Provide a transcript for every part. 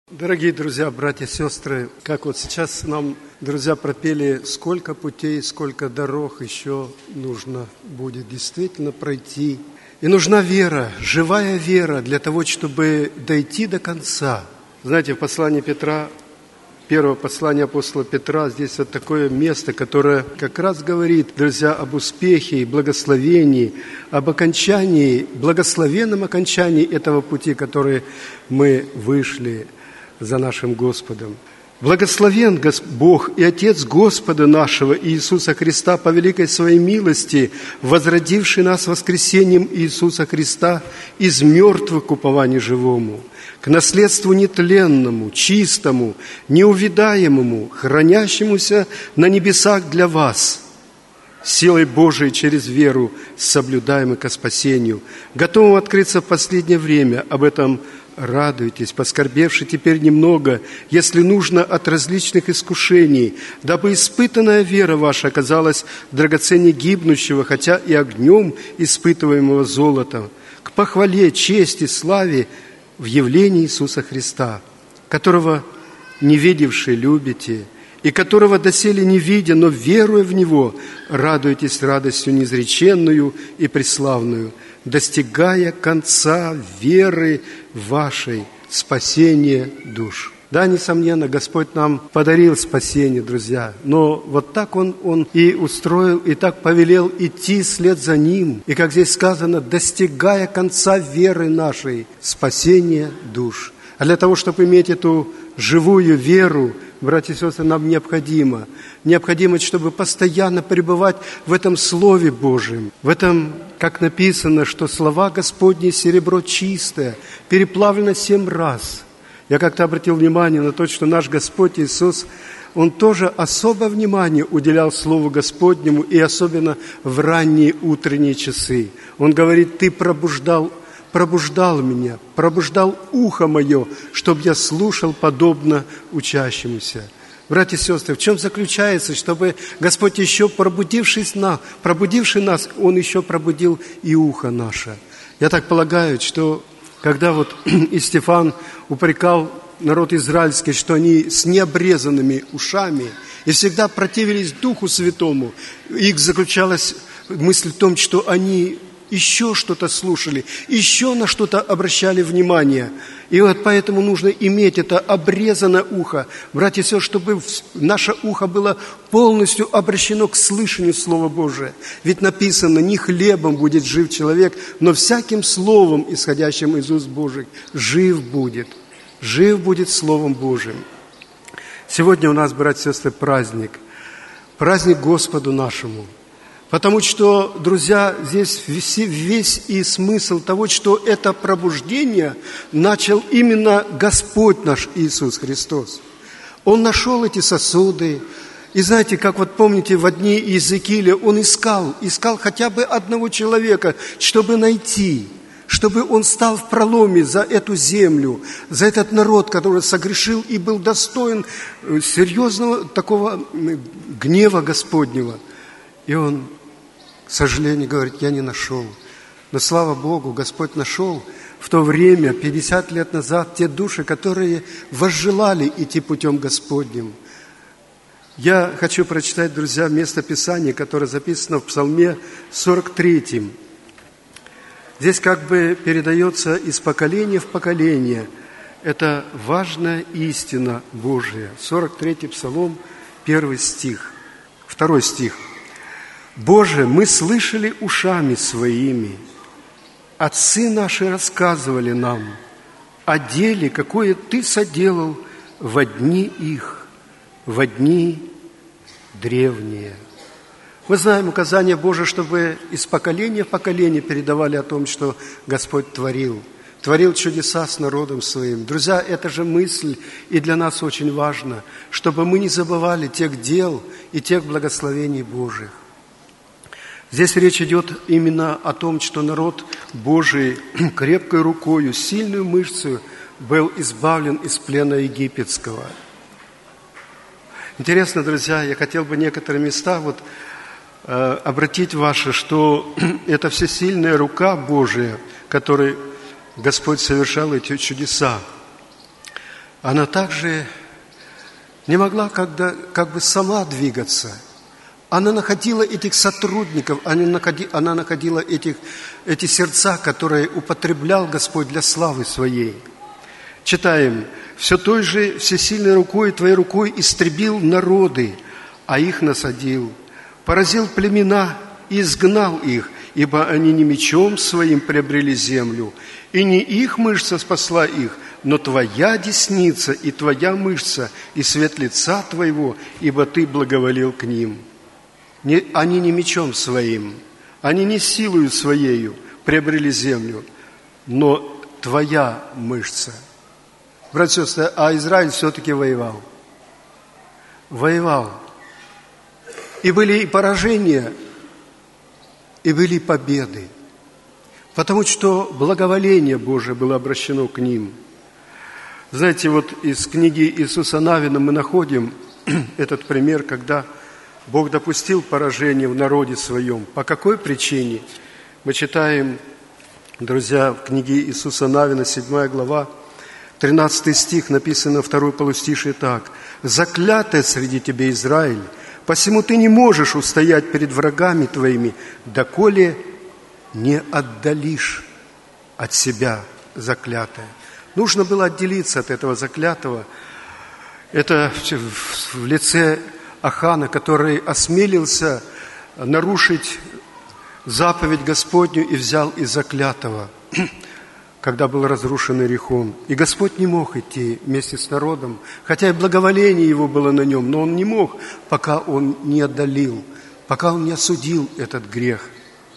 Дорогие друзья, братья и сестры, как вот сейчас нам, друзья, пропели, сколько путей, сколько дорог еще нужно будет действительно пройти. И нужна вера, живая вера для того, чтобы дойти до конца. Знаете, в послании Петра, первое послание апостола Петра, здесь вот такое место, которое как раз говорит, друзья, об успехе и благословении, об окончании, благословенном окончании этого пути, который мы вышли за нашим Господом. Благословен Бог и Отец Господа нашего Иисуса Христа по великой Своей милости, возродивший нас воскресением Иисуса Христа из мертвых к упованию живому, к наследству нетленному, чистому, неувидаемому, хранящемуся на небесах для вас, силой Божией через веру, соблюдаемой ко спасению, готовым открыться в последнее время. Об этом радуйтесь, поскорбевши теперь немного, если нужно, от различных искушений, дабы испытанная вера ваша оказалась драгоценнее гибнущего, хотя и огнем испытываемого золота, к похвале, чести, славе в явлении Иисуса Христа, которого не видевши любите, и которого доселе не видя, но веруя в Него, радуйтесь радостью неизреченную и преславную, достигая конца веры вашей, спасения душ. Да, несомненно, Господь нам подарил спасение, друзья, но вот так Он и устроил, и так повелел идти вслед за Ним. И, как здесь сказано, достигая конца веры нашей, спасения душ. А для того, чтобы иметь эту живую веру, братья и сестры, нам необходимо, чтобы постоянно пребывать в этом Слове Божьем, в этом, как написано, что слова Господни серебро чистое, переплавлено 7 раз. Я как-то обратил внимание на то, что наш Господь Иисус, Он тоже особое внимание уделял Слову Господнему, и особенно в ранние утренние часы. Он говорит: «Ты пробуждал меня, пробуждал ухо мое, чтобы я слушал подобно учащемуся». Братья и сестры, в чем заключается, чтобы Господь еще пробудивший нас, Он еще пробудил и ухо наше. Я так полагаю, что когда вот Стефан упрекал народ израильский, что они с необрезанными ушами и всегда противились Духу Святому, их заключалась мысль в том, что они еще что-то слушали, еще на что-то обращали внимание. И вот поэтому нужно иметь это обрезанное ухо, братья и сестры, чтобы наше ухо было полностью обращено к слышанию Слова Божия. Ведь написано: не хлебом будет жив человек, но всяким словом, исходящим из уст Божьих, жив будет Словом Божиим. Сегодня у нас, братья и сестры, праздник Господу нашему. Потому что, друзья, здесь весь и смысл того, что это пробуждение начал именно Господь наш Иисус Христос. Он нашел эти сосуды. И знаете, как вот помните, в дни Иезекииля он искал хотя бы одного человека, чтобы найти, чтобы он стал в проломе за эту землю, за этот народ, который согрешил и был достоин серьезного такого гнева Господнего. И он, к сожалению, говорит: я не нашел. Но слава Богу, Господь нашел в то время, 50 лет назад, те души, которые возжелали идти путем Господним. Я хочу прочитать, друзья, место Писания, которое записано в Псалме 43. Здесь как бы передается из поколения в поколение. Это важная истина Божия. 43-й Псалом, 1 стих, 2 стих. «Боже, мы слышали ушами своими, отцы наши рассказывали нам о деле, какое Ты соделал во дни их, во дни древние». Мы знаем указание Божие, чтобы из поколения в поколение передавали о том, что Господь творил чудеса с народом своим. Друзья, это же мысль, и для нас очень важно, чтобы мы не забывали тех дел и тех благословений Божьих. Здесь речь идет именно о том, что народ Божий крепкой рукою, сильную мышцей был избавлен из плена египетского. Интересно, друзья, я хотел бы некоторые места обратить ваше, что это всесильная рука Божия, которой Господь совершал эти чудеса. она также не могла как бы сама двигаться. Она находила этих сотрудников, она находила эти сердца, которые употреблял Господь для славы Своей. Читаем: «Все той же всесильной рукой Твоей рукой истребил народы, а их насадил, поразил племена и изгнал их, ибо они не мечом своим приобрели землю, и не их мышца спасла их, но Твоя десница и Твоя мышца, и свет лица Твоего, ибо Ты благоволил к ним». Они не мечом своим, они не силою своею приобрели землю, но Твоя мышца. Братья и сестры, а Израиль все-таки воевал. Воевал. И были и поражения, и были победы, потому что благоволение Божие было обращено к ним. Знаете, вот из книги Иисуса Навина мы находим этот пример, когда Бог допустил поражение в народе своем. По какой причине? Мы читаем, друзья, в книге Иисуса Навина, 7 глава, 13 стих, написано второй полустишие так: «Заклятое среди тебя Израиль, посему ты не можешь устоять перед врагами твоими, доколе не отдалишь от себя заклятое». Нужно было отделиться от этого заклятого. Это в лице Ахана, который осмелился нарушить заповедь Господню и взял из заклятого, когда был разрушен Иерихон. И Господь не мог идти вместе с народом, хотя и благоволение его было на нем, но он не мог, пока он не отдалил, пока он не осудил этот грех.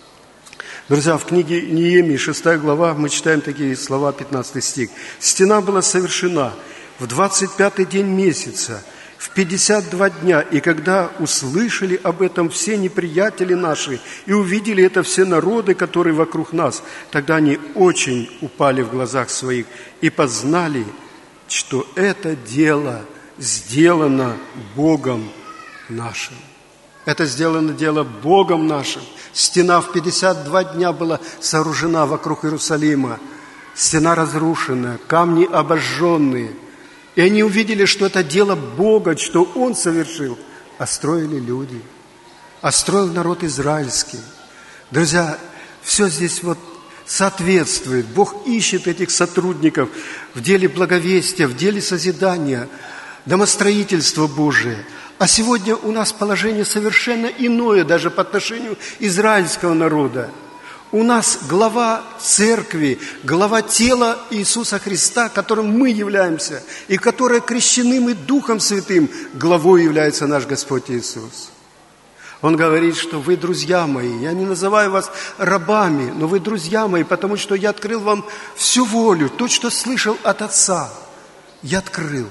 Друзья, в книге Неемии, 6 глава, мы читаем такие слова, 15 стих. «Стена была совершена в 25-й день месяца, в 52 дня, и когда услышали об этом все неприятели наши и увидели это все народы, которые вокруг нас, тогда они очень упали в глазах своих и познали, что это дело сделано Богом нашим». Это сделано дело Богом нашим. Стена в 52 дня была сооружена вокруг Иерусалима. Стена разрушенная, камни обожженные. И они увидели, что это дело Бога, что Он совершил. А строили люди. А строил народ израильский. Друзья, все здесь вот соответствует. Бог ищет этих сотрудников в деле благовестия, в деле созидания, домостроительства Божия. А сегодня у нас положение совершенно иное, даже по отношению израильского народа. У нас глава церкви, глава тела Иисуса Христа, которым мы являемся, и которое крещены мы Духом Святым, главой является наш Господь Иисус. Он говорит, что вы друзья мои, я не называю вас рабами, но вы друзья мои, потому что я открыл вам всю волю, то, что слышал от Отца, я открыл.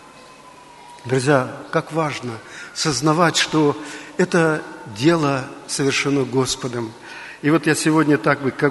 Друзья, как важно сознавать, что это дело совершено Господом. И вот я сегодня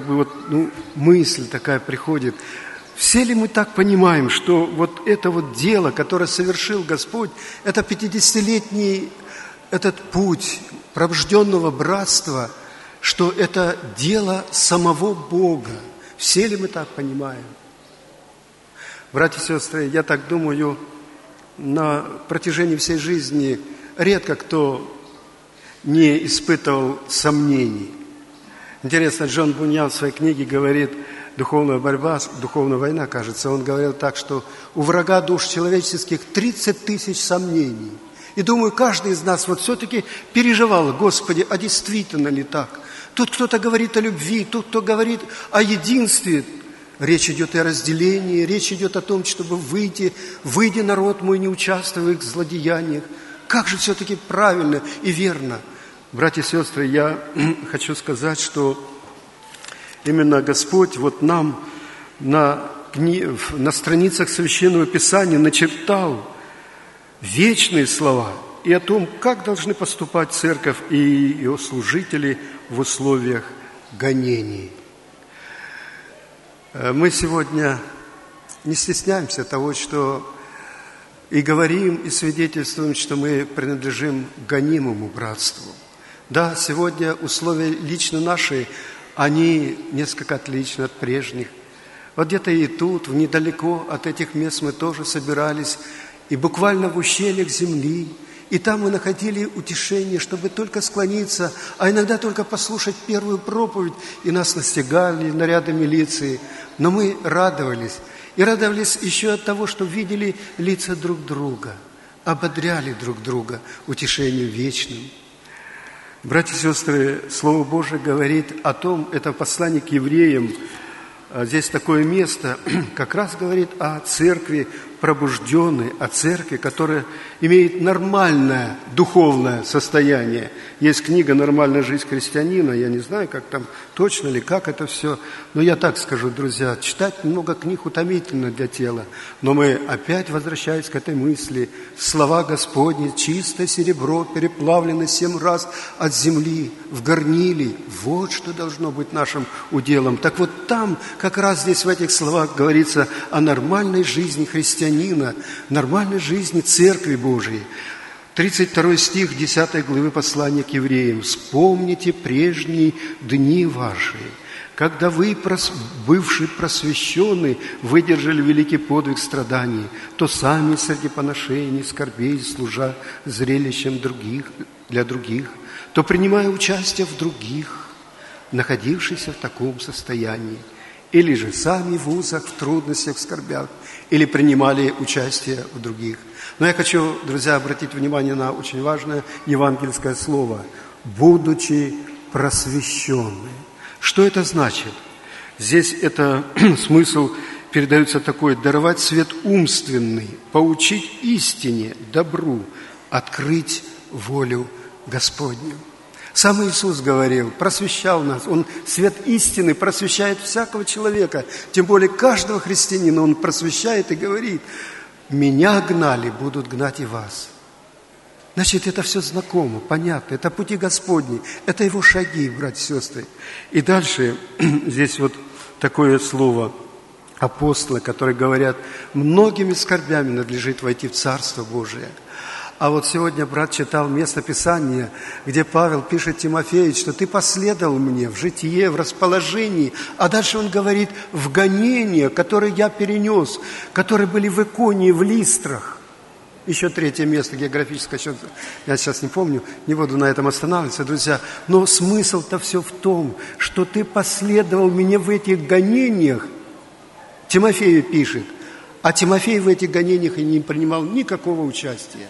мысль такая приходит. Все ли мы так понимаем, что вот это вот дело, которое совершил Господь, это 50-летний этот путь пробужденного братства, что это дело самого Бога? Все ли мы так понимаем? Братья и сестры, я так думаю, на протяжении всей жизни редко кто не испытывал сомнений. Интересно, Джон Буньян в своей книге говорит «Духовная борьба, духовная война», кажется. Он говорил так, что у врага душ человеческих 30 тысяч сомнений. И думаю, каждый из нас вот все-таки переживал: Господи, а действительно ли так? Тут кто-то говорит о любви, тут кто говорит о единстве. Речь идет и о разделении, речь идет о том, чтобы выйди, народ мой, не участвуя в их злодеяниях. Как же все-таки правильно и верно? Братья и сестры, я хочу сказать, что именно Господь вот нам на страницах Священного Писания начертал вечные слова и о том, как должны поступать церковь и ее служители в условиях гонений. Мы сегодня не стесняемся того, что и говорим, и свидетельствуем, что мы принадлежим гонимому братству. Да, сегодня условия лично наши, они несколько отличны от прежних. Вот где-то и тут, недалеко от этих мест мы тоже собирались, и буквально в ущельях земли, и там мы находили утешение, чтобы только склониться, а иногда только послушать первую проповедь, и нас настигали наряды милиции. Но мы радовались. И радовались еще от того, что видели лица друг друга, ободряли друг друга утешением вечным. Братья и сестры, Слово Божие говорит о том, это послание к евреям, здесь такое место, как раз говорит о церкви пробужденной, о церкви, которая имеет нормальное духовное состояние. Есть книга «Нормальная жизнь христианина», я не знаю, как там точно или как это все, но я так скажу, друзья, читать много книг утомительно для тела, но мы опять возвращаясь к этой мысли, слова Господни, чистое серебро, переплавлено 7 раз от земли в горниле, вот что должно быть нашим уделом. Так вот там, как раз здесь в этих словах говорится о нормальной жизни христианина, нормальной жизни Церкви Божией. 32 стих 10 главы послания к евреям. «Вспомните прежние дни ваши, когда вы, бывшие просвещенные, выдержали великий подвиг страданий, то сами среди поношений, скорбей, служа зрелищем для других, то принимая участие в других, находившихся в таком состоянии, или же сами в узах, в трудностях, в скорбях, или принимали участие в других». Но я хочу, друзья, обратить внимание на очень важное евангельское слово «будучи просвещенны». Что это значит? Здесь это смысл передается такой: даровать свет умственный, поучить истине, добру, открыть волю Господню. Сам Иисус говорил, просвещал нас. Он свет истины просвещает всякого человека, тем более каждого христианина Он просвещает и говорит: «Меня гнали, будут гнать и вас». Значит, это все знакомо, понятно. Это пути Господни, это Его шаги, братья и сестры. И дальше здесь вот такое слово апостола, которые говорят: многими скорбями надлежит войти в Царство Божие. А вот сегодня брат читал место Писания, где Павел пишет Тимофею, что ты последовал мне в житие, в расположении, а дальше он говорит: в гонения, которые я перенес, которые были в Иконии, в Листрах. Еще 3 место географическое, я сейчас не помню, не буду на этом останавливаться, друзья. Но смысл-то все в том, что ты последовал мне в этих гонениях. Тимофею пишет, а Тимофей в этих гонениях и не принимал никакого участия.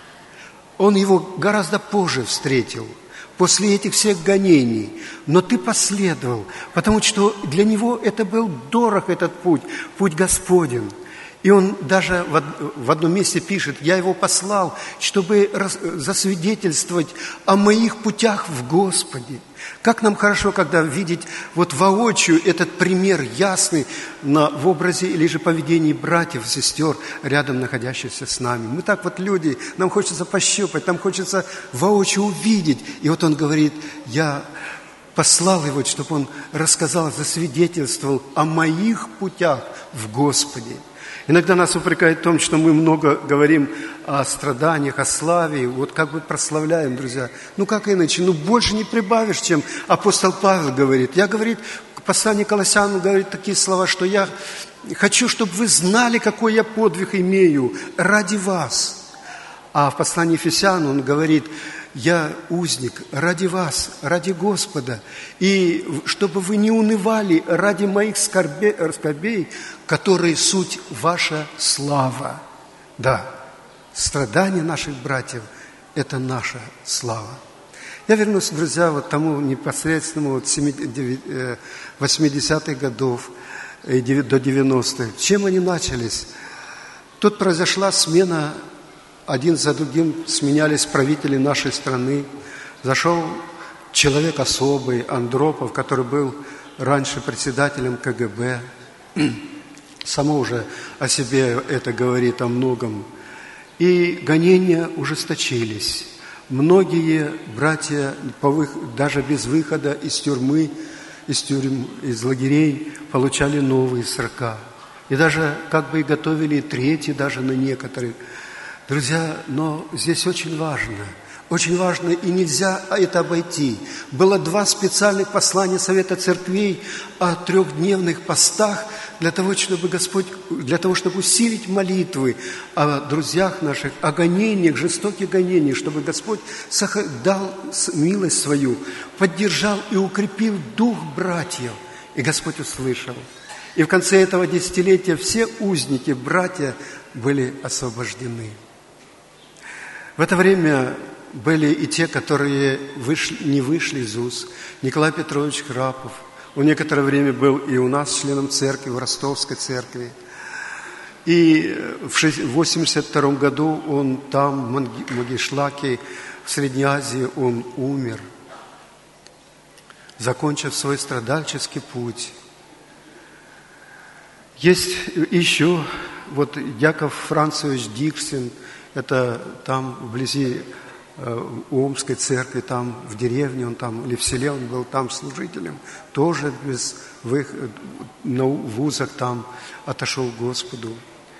Он его гораздо позже встретил, после этих всех гонений. Но ты последовал, потому что для него это был дорог, этот путь Господень. И он даже в одном месте пишет: «Я его послал, чтобы засвидетельствовать о моих путях в Господе». Как нам хорошо, когда видеть вот воочию этот пример ясный в образе или же поведении братьев и сестер, рядом находящихся с нами. Мы так вот люди, нам хочется пощупать, нам хочется воочию увидеть. И вот он говорит: я послал его, чтобы он рассказал, засвидетельствовал о моих путях в Господе. Иногда нас упрекают в том, что мы много говорим о страданиях, о славе, вот как бы прославляем, друзья. Ну как иначе? Ну больше не прибавишь, чем апостол Павел говорит. Я, говорит, в послании к Колоссянам говорит такие слова, что я хочу, чтобы вы знали, какой я подвиг имею ради вас. А в послании Ефесян он говорит: я узник ради вас, ради Господа, и чтобы вы не унывали ради моих скорбей, которые суть ваша слава. Да, страдания наших братьев – это наша слава. Я вернусь, друзья, вот тому непосредственному вот 80-х годов до 90-х. Чем они начались? Тут произошла смена. Один за другим сменялись правители нашей страны. Зашел человек особый, Андропов, который был раньше председателем КГБ. Само уже о себе это говорит о многом. И гонения ужесточились. Многие братья, даже без выхода из тюрьмы, из лагерей, получали новые срока. И даже как бы и готовили третьи даже на некоторых. Друзья, но здесь очень важно, и нельзя это обойти. Было 2 специальных послания Совета Церквей о 3-дневных постах для того, чтобы усилить молитвы о друзьях наших, о гонениях, жестоких гонениях, чтобы Господь дал милость свою, поддержал и укрепил дух братьев. И Господь услышал. И в конце этого десятилетия все узники, братья, были освобождены. В это время были и те, которые не вышли из УЗ. Николай Петрович Храпов. Он некоторое время был и у нас членом церкви, в Ростовской церкви. И в 1982 году он там, в Магишлаке, в Средней Азии, он умер, закончив свой страдальческий путь. Есть еще Яков Францевич Диксин, это там вблизи Омской церкви, там в деревне, он там, или в селе он был там служителем, тоже в вузах там отошел к Господу.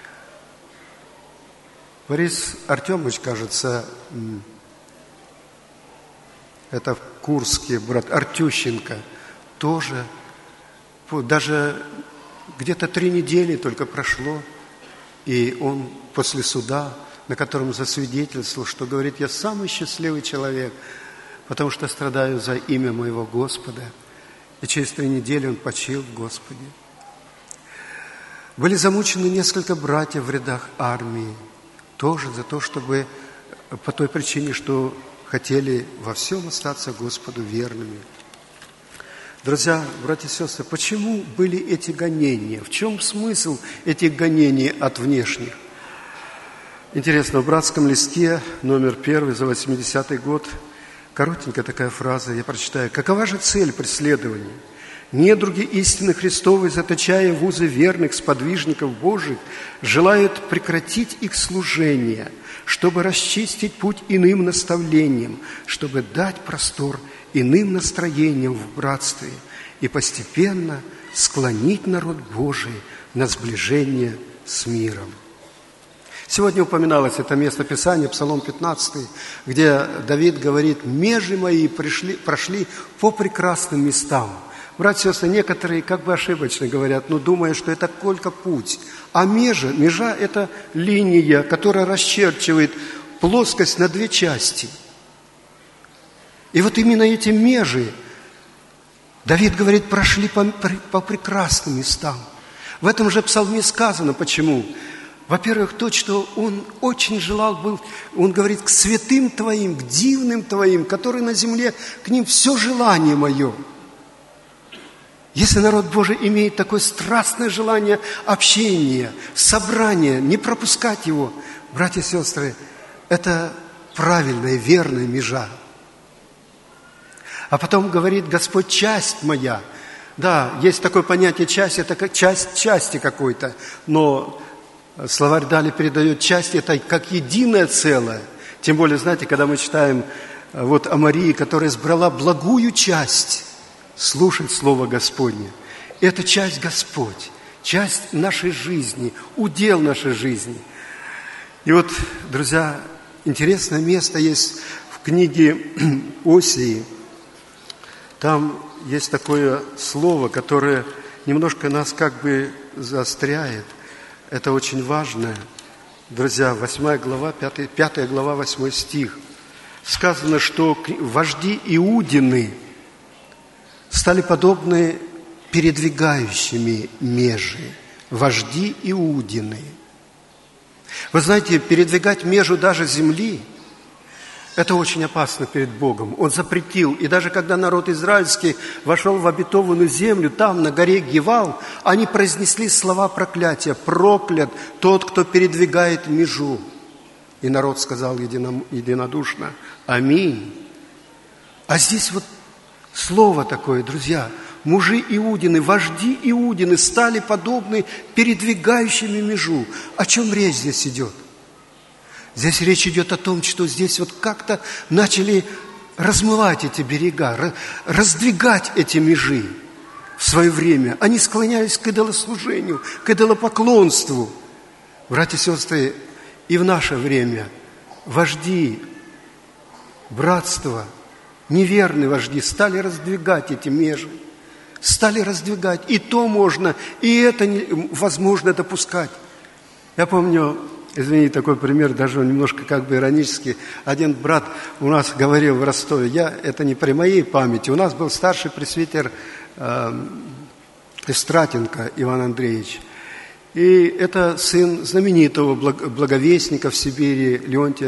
Борис Артемович, кажется, это в Курске, брат Артющенко, тоже, даже где-то 3 недели только прошло, и он после суда, на котором засвидетельствовал, что говорит: я самый счастливый человек, потому что страдаю за имя моего Господа. И через 3 недели он почил в Господе. Были замучены несколько братьев в рядах армии, тоже за то, чтобы, по той причине, что хотели во всем остаться Господу верными. Друзья, братья и сестры, почему были эти гонения? В чем смысл этих гонений от внешних? Интересно, в братском листе, номер 1 за 80-й год, коротенькая такая фраза, я прочитаю. «Какова же цель преследования? Недруги истины Христовой, заточая в узы верных сподвижников Божьих, желают прекратить их служение, чтобы расчистить путь иным наставлениям, чтобы дать простор иным настроениям в братстве и постепенно склонить народ Божий на сближение с миром». Сегодня упоминалось это место Писания, Псалом 15, где Давид говорит: «Межи мои прошли по прекрасным местам». Братья и сестры, некоторые как бы ошибочно говорят, думая, что это только путь. А межа – это линия, которая расчерчивает плоскость на 2 части. И вот именно эти межи, Давид говорит, прошли по прекрасным местам. В этом же псалме сказано, почему? Во-первых, то, что он очень желал был, он говорит, к святым Твоим, к дивным Твоим, которые на земле, к ним все желание мое. Если народ Божий имеет такое страстное желание общения, собрания, не пропускать его, братья и сестры, это правильная, верная межа. А потом говорит Господь: часть моя. Да, есть такое понятие часть, это как часть части какой-то, но словарь Дали передает часть, это как единое целое. Тем более, знаете, когда мы читаем о Марии, которая избрала благую часть слушать Слово Господне. Это часть Господь, часть нашей жизни, удел нашей жизни. И друзья, интересное место есть в книге Осии. Там есть такое слово, которое немножко нас как бы заостряет. Это очень важно. Друзья, 8 глава, 5 глава, 8 стих. Сказано, что вожди Иудины стали подобны передвигающими межи. Вожди Иудины. Вы знаете, передвигать межу даже земли – это очень опасно перед Богом. Он запретил. И даже когда народ израильский вошел в обетованную землю, там, на горе Гивал, они произнесли слова проклятия: «Проклят тот, кто передвигает межу». И народ сказал единодушно: «Аминь». А здесь слово такое, друзья: мужи Иудины, вожди Иудины стали подобны передвигающими межу. О чем речь здесь идет? Здесь речь идет о том, что здесь как-то начали размывать эти берега, раздвигать эти межи в свое время. Они склонялись к идолослужению, к идолопоклонству. Братья и сестры, и в наше время вожди, братства, неверные вожди стали раздвигать эти межи. стали раздвигать. И то можно, и это возможно допускать. Я помню, извините, такой пример, даже немножко как бы иронический. Один брат у нас говорил в Ростове, это не при моей памяти, у нас был старший пресвитер Истратенко Иван Андреевич. И это сын знаменитого благовестника в Сибири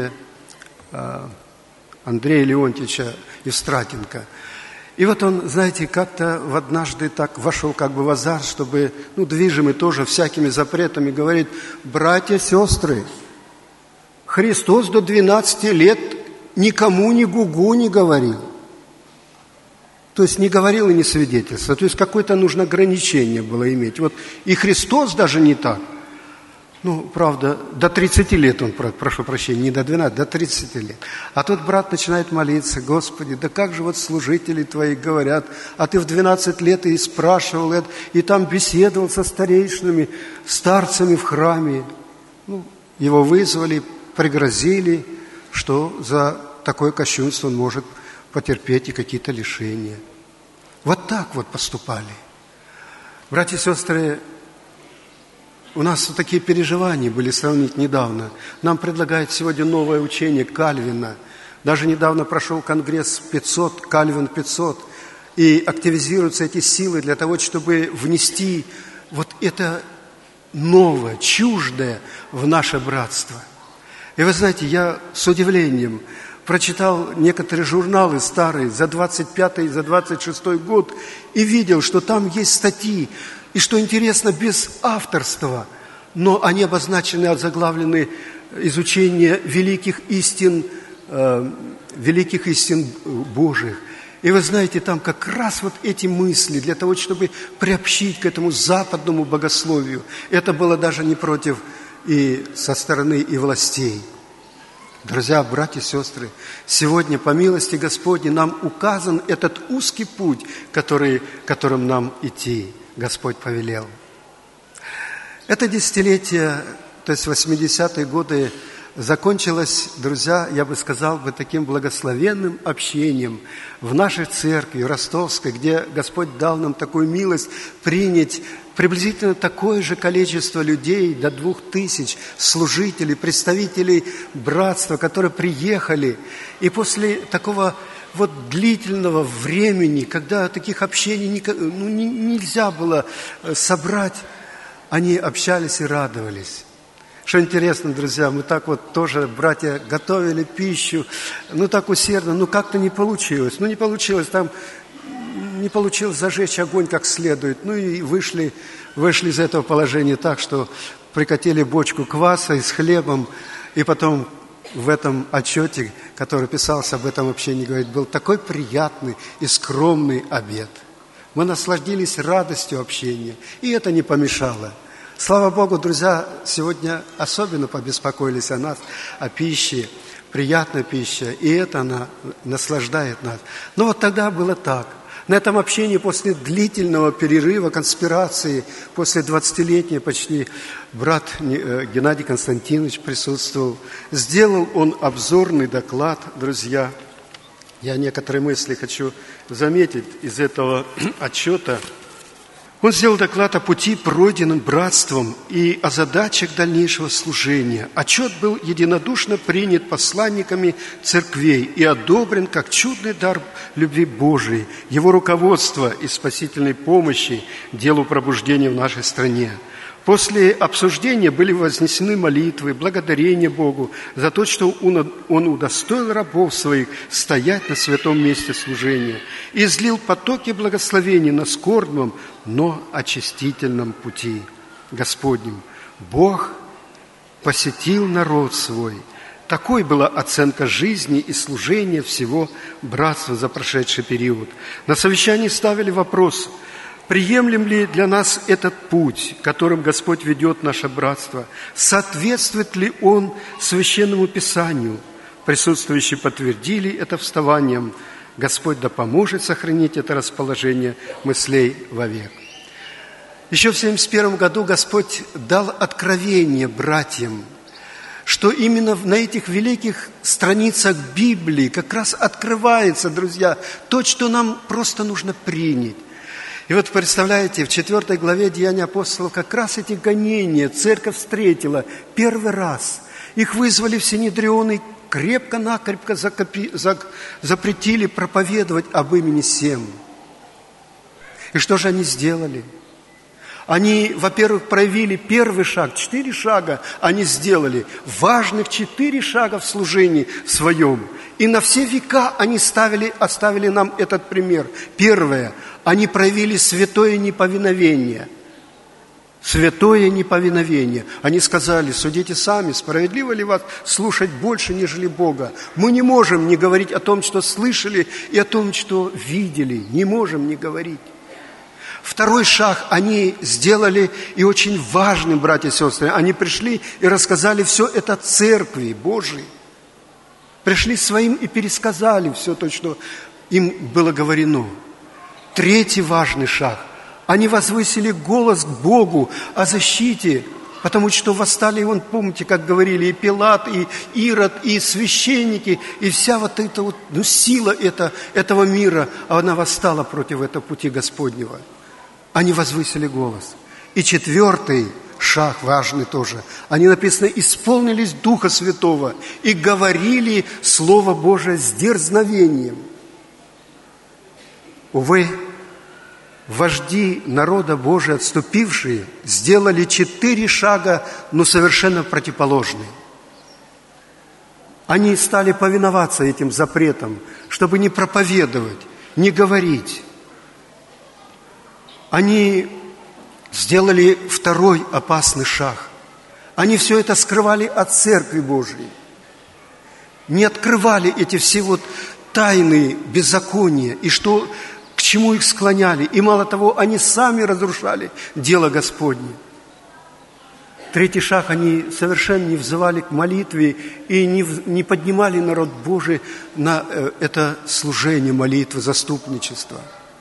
Андрея Леонтьевича Истратенко. И вот он, знаете, как-то однажды так вошел как бы в азарт, чтобы, движимый тоже всякими запретами, говорит: братья, сестры, Христос до 12 лет никому ни гугу не говорил. То есть не говорил и не свидетельствовал. То есть какое-то нужно ограничение было иметь. Вот и Христос даже не так. Правда, до 30 лет он, прошу прощения, не до 12, до 30 лет. А тут брат начинает молиться: Господи, да как же вот служители Твои говорят, а Ты в 12 лет и спрашивал это, и там беседовал со старейшинами, старцами в храме. Его вызвали, пригрозили, что за такое кощунство он может потерпеть и какие-то лишения. Вот так вот поступали. Братья и сестры, у нас такие переживания были сравнить недавно. Нам предлагают сегодня новое учение Кальвина. Даже недавно прошел конгресс 500, Кальвин 500. И активизируются эти силы для того, чтобы внести вот это новое, чуждое в наше братство. И вы знаете, я с удивлением прочитал некоторые журналы старые за 25-й, за 26-й год и видел, что там есть статьи, и что интересно, без авторства, но они обозначены, озаглавлены изучение великих истин Божьих. И вы знаете, там как раз вот эти мысли для того, чтобы приобщить к этому западному богословию. Это было даже не против и со стороны и властей. Друзья, братья и сестры, сегодня, по милости Господней, нам указан этот узкий путь, которым нам идти Господь повелел. Это десятилетие, то есть 80-е годы, закончилось, друзья, я бы сказал, таким благословенным общением в нашей церкви ростовской, где Господь дал нам такую милость принять приблизительно такое же количество людей, до 2000 служителей, представителей братства, которые приехали. И после такого длительного времени, когда таких общений нельзя было собрать, они общались и радовались. Что интересно, друзья, мы так тоже, братья, готовили пищу, так усердно, как-то не получилось. Не получилось зажечь огонь как следует. И вышли из этого положения так, что прикатили бочку кваса с хлебом, и потом в этом отчете, который писался об этом общении, говорит, был такой приятный и скромный обед. Мы насладились радостью общения, и это не помешало. Слава Богу, друзья, сегодня особенно побеспокоились о нас, о пище, приятная пища, и это она наслаждает нас. Но тогда было так. На этом общении после длительного перерыва, конспирации, после 20-летней почти, брат Геннадий Константинович присутствовал. Сделал он обзорный доклад, друзья. Я некоторые мысли хочу заметить из этого отчета. Он сделал доклад о пути, пройденном братством, и о задачах дальнейшего служения. Отчет был единодушно принят посланниками церквей и одобрен как чудный дар любви Божией, его руководства и спасительной помощи делу пробуждения в нашей стране. После обсуждения были вознесены молитвы, благодарение Богу за то, что Он удостоил рабов своих стоять на святом месте служения и излил потоки благословений на скорбном, но очистительном пути Господнем. Бог посетил народ свой. Такой была оценка жизни и служения всего братства за прошедший период. На совещании ставили вопрос: приемлем ли для нас этот путь, которым Господь ведет наше братство? Соответствует ли он Священному Писанию? Присутствующие подтвердили это вставанием. Господь да поможет сохранить это расположение мыслей вовек. Еще в 1971 году Господь дал откровение братьям, что именно на этих великих страницах Библии как раз открывается, друзья, то, что нам просто нужно принять. И вот представляете, в 4 главе Деяний апостолов как раз эти гонения церковь встретила первый раз. Их вызвали в Синедрион и крепко-накрепко запретили проповедовать об имени сем. И что же они сделали? Они, во-первых, проявили первый шаг, 4 шага они сделали, важных 4 шага в служении своем. И на все века они оставили нам этот пример. Первое, они проявили святое неповиновение. Святое неповиновение. Они сказали: судите сами, справедливо ли вас слушать больше, нежели Бога. Мы не можем не говорить о том, что слышали, и о том, что видели. Не можем не говорить. Второй шаг они сделали, и очень важный, братья и сестры, они пришли и рассказали все это Церкви Божией. Пришли своим и пересказали все то, что им было говорено. Третий важный шаг. Они возвысили голос к Богу о защите, потому что восстали, вон, помните, как говорили, и Пилат, и Ирод, и священники, и вся вот эта вот, сила этого мира, она восстала против этого пути Господнего. Они возвысили голос. И четвертый шаг важный тоже. Они, написано, исполнились Духа Святого и говорили Слово Божие с дерзновением. Увы, вожди народа Божия, отступившие, сделали 4 шага, но совершенно противоположные. Они стали повиноваться этим запретам, чтобы не проповедовать, не говорить. Они сделали второй опасный шаг. Они все это скрывали от Церкви Божией. Не открывали эти все вот тайны беззакония, и что, к чему их склоняли. И мало того, они сами разрушали дело Господне. Третий шаг, они совершенно не взывали к молитве и не поднимали народ Божий на это служение молитвы, заступничества.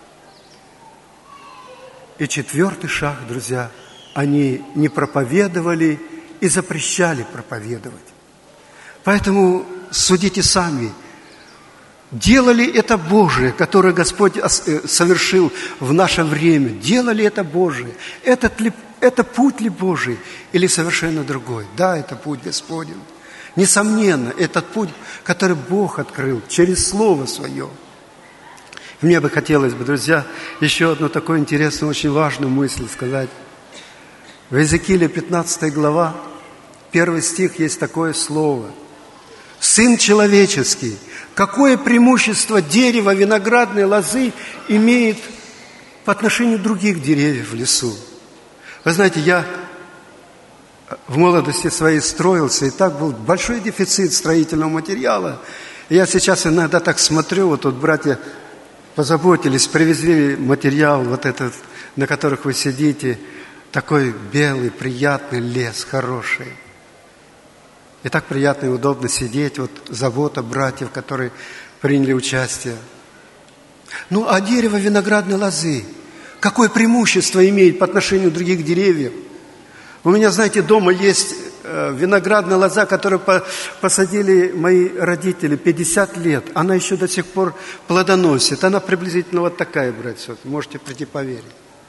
И четвертый шаг, друзья, они не проповедовали и запрещали проповедовать. Поэтому судите сами, делали это Божие, которое Господь совершил в наше время, делали это Божие, это путь ли Божий или совершенно другой? Да, это путь Господень. Несомненно, этот путь, который Бог открыл через Слово Свое. Мне бы хотелось, друзья, еще одну такую интересную, очень важную мысль сказать. В Иезекииле 15 глава, 1 стих, есть такое слово. «Сын человеческий, какое преимущество дерево виноградной лозы имеет по отношению к других деревьев в лесу?» Вы знаете, я в молодости своей строился, и так был большой дефицит строительного материала. И я сейчас иногда так смотрю, вот тут братья позаботились, привезли материал вот этот, на которых вы сидите, такой белый, приятный лес, хороший. И так приятно и удобно сидеть, вот забота братьев, которые приняли участие. Ну, а дерево виноградной лозы, какое преимущество имеет по отношению к других деревьев? У меня, знаете, дома есть виноградная лоза, которую посадили мои родители 50 лет. Она еще до сих пор плодоносит. Она приблизительно вот такая, братья. Можете прийти поверить.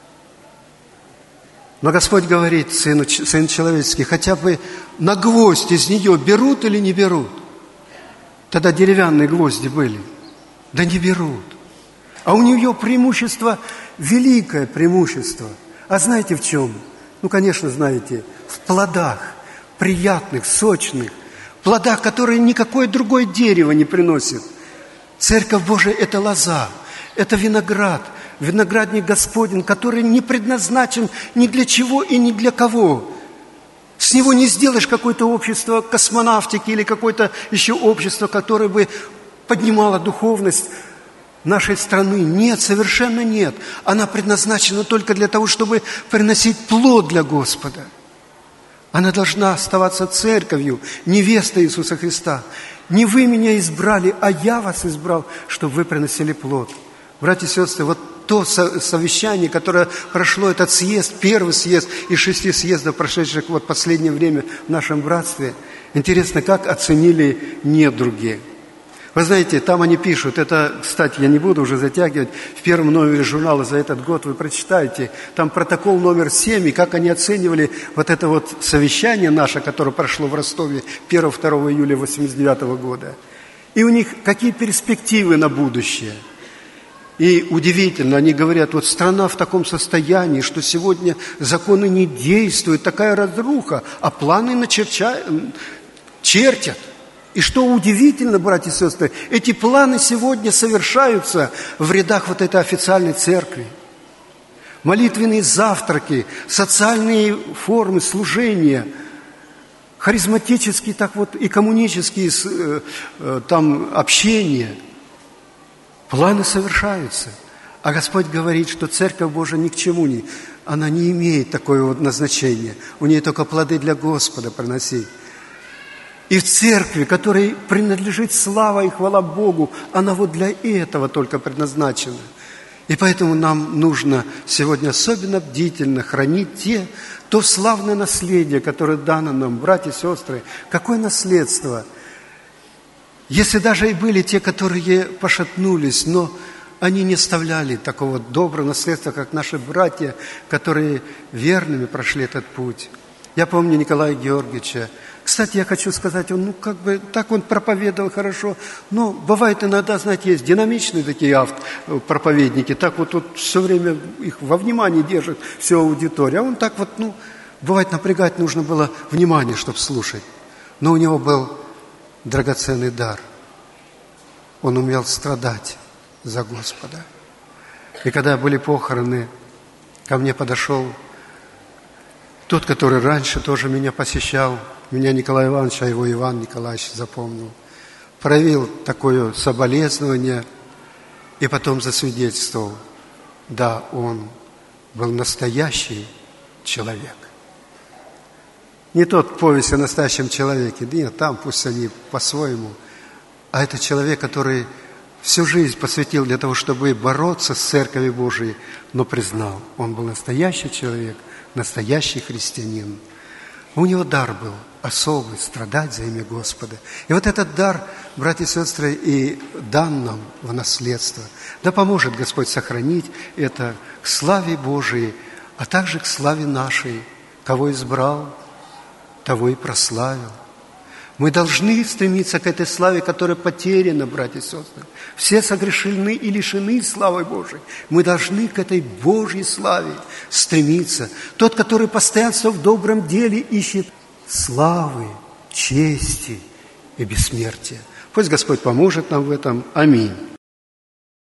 Но Господь говорит, сын человеческий, хотя бы на гвоздь из нее берут или не берут? Тогда деревянные гвозди были. Да не берут. А у нее преимущество, великое преимущество. А знаете в чем? Ну, конечно, знаете, в плодах. Приятных, сочных, плодах, которые никакое другое дерево не приносит. Церковь Божия – это лоза, это виноград, виноградник Господень, который не предназначен ни для чего и ни для кого. С него не сделаешь какое-то общество космонавтики или какое-то еще общество, которое бы поднимало духовность нашей страны. Нет, совершенно нет. Она предназначена только для того, чтобы приносить плод для Господа. Она должна оставаться церковью, невестой Иисуса Христа. Не вы меня избрали, а я вас избрал, чтобы вы приносили плод. Братья и сестры, вот то совещание, которое прошло, этот съезд, первый съезд из 6 съездов, прошедших вот в последнее время в нашем братстве, интересно, как оценили недруги. Вы знаете, там они пишут, это, кстати, я не буду уже затягивать, в первом номере журнала за этот год вы прочитаете, там протокол номер 7, и как они оценивали вот это вот совещание наше, которое прошло в Ростове 1-2 июля 1989 года. И у них какие перспективы на будущее. И удивительно, они говорят, вот страна в таком состоянии, что сегодня законы не действуют, такая разруха, а планы чертят. И что удивительно, братья и сестры, эти планы сегодня совершаются в рядах вот этой официальной церкви. Молитвенные завтраки, социальные формы служения, харизматические так вот, и коммунические там общения. Планы совершаются. А Господь говорит, что Церковь Божия ни к чему она не имеет такое вот назначения. У нее только плоды для Господа приносить. И в церкви, которой принадлежит слава и хвала Богу, она вот для этого только предназначена. И поэтому нам нужно сегодня особенно бдительно хранить то славное наследие, которое дано нам, братья и сестры. Какое наследство? Если даже и были те, которые пошатнулись, но они не оставляли такого доброго наследства, как наши братья, которые верными прошли этот путь. Я помню Николая Георгиевича. Кстати, я хочу сказать, он, так он проповедовал хорошо. Но бывает иногда, знаете, есть динамичные такие проповедники, так вот все время их во внимании держит всю аудиторию. А он так вот, бывает, напрягать нужно было внимание, чтобы слушать. Но у него был драгоценный дар. Он умел страдать за Господа. И когда были похороны, ко мне подошел тот, который раньше тоже меня посещал, меня Николай Иванович, а его Иван Николаевич запомнил, проявил такое соболезнование и потом засвидетельствовал, да, он был настоящий человек. Не тот повесть о настоящем человеке, нет, там пусть они по-своему, а это человек, который всю жизнь посвятил для того, чтобы бороться с Церковью Божией, но признал, он был настоящий человек, настоящий христианин. У него дар был особый, страдать за имя Господа. И вот этот дар, братья и сестры, и дан нам в наследство. Да поможет Господь сохранить это к славе Божией, а также к славе нашей. Кого избрал, того и прославил. Мы должны стремиться к этой славе, которая потеряна, братья и сестры. Все согрешены и лишены славы Божией. Мы должны к этой Божьей славе стремиться. Тот, который постоянство в добром деле ищет славы, чести и бессмертия. Пусть Господь поможет нам в этом. Аминь.